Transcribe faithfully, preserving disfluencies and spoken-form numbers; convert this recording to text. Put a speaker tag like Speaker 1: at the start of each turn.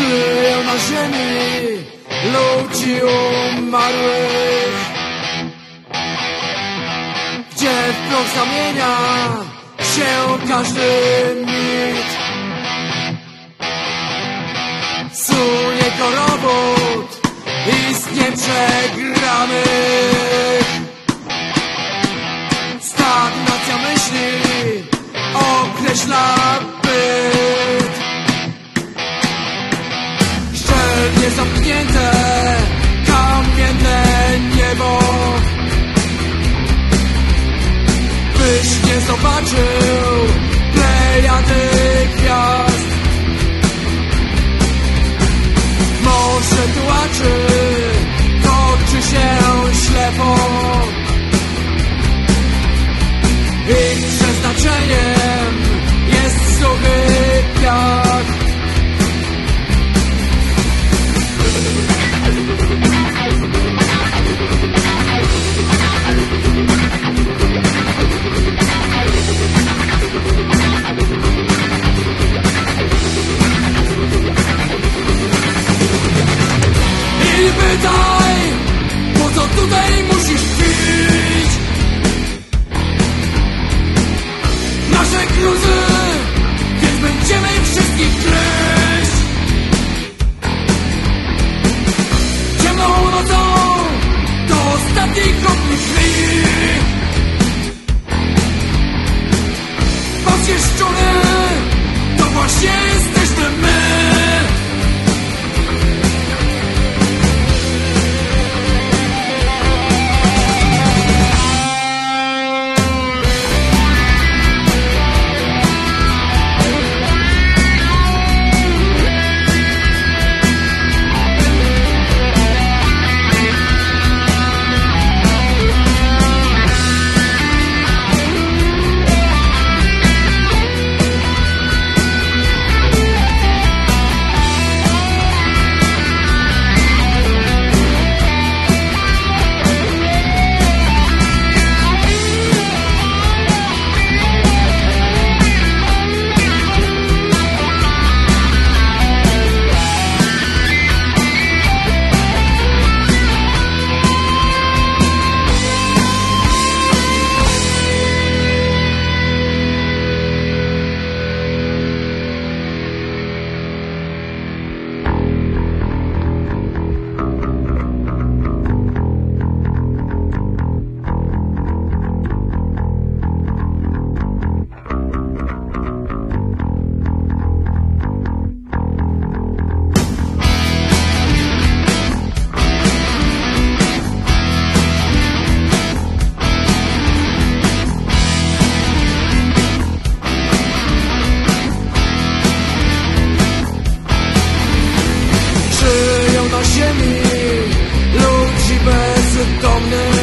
Speaker 1: żyją na ziemi ludzi umarłych, gdzie w proch zamienia się każdy mit. Sunie go robót istnie przegranych. Stagnacja myśli określa byt. Szczelnie zamknięte kamienne niebo, byś nie zobaczył plejady gwiazd. Morze tułaczy, toczy się ślepo. Ich przeznaczeniem jest suchy piach. I pytaj, po co tutaj musisz pić? Nasze gruzy, więc będziemy wszystkich gryźć. Ciemną nocą do ostatniej kropli krwi. Patrzcie szczury, to właśnie jesteśmy my. Ziemi ludzi bezdomnych.